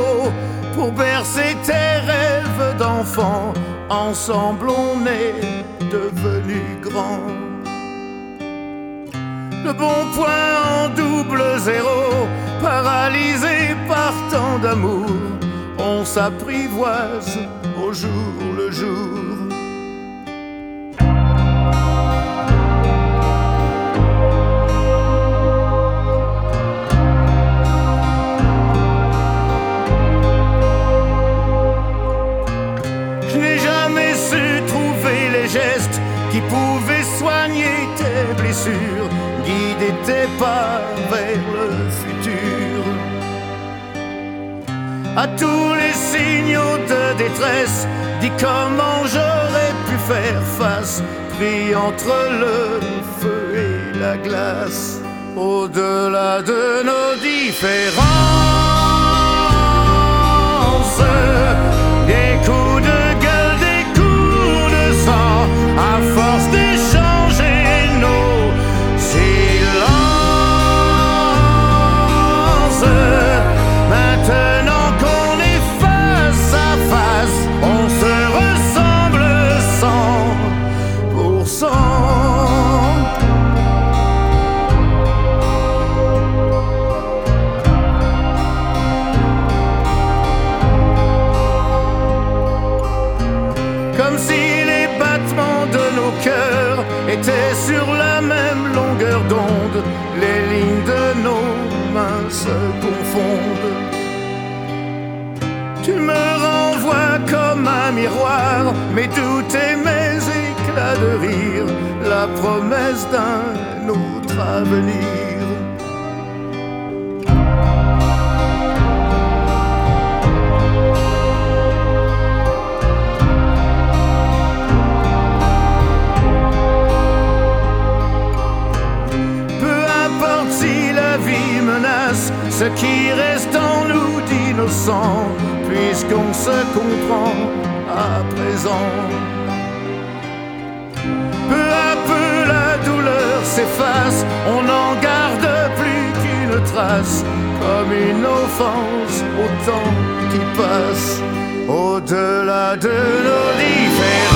zéro pour bercer tes rêves d'enfant. Ensemble on est devenus grands. Le bon point en double zéro, paralysé par tant d'amour, on s'apprivoise au jour le jour. Je n'ai jamais su trouver les gestes qui pouvaient soigner tes blessures, guider tes pas vers le futur. À tous les signaux de détresse, dis comment j'aurais pu faire face, pris entre le feu et la glace. Au-delà de nos différences, des coups de gueule, des coups de sang, à force d'échanger nos silences. Maintenant qu'on est face à face, on se ressemble 100%. Comme si les battements de nos cœurs étaient sur la même longueur d'onde, les lignes de nos mains se confondent. Tu me renvoies comme un miroir mes doutes et mes éclats de rire, la promesse d'un autre avenir. Si la vie menace ce qui reste en nous d'innocent, puisqu'on se comprend à présent. Peu à peu la douleur s'efface, on n'en garde plus qu'une trace, comme une offense au temps qui passe. Au-delà de nos différences,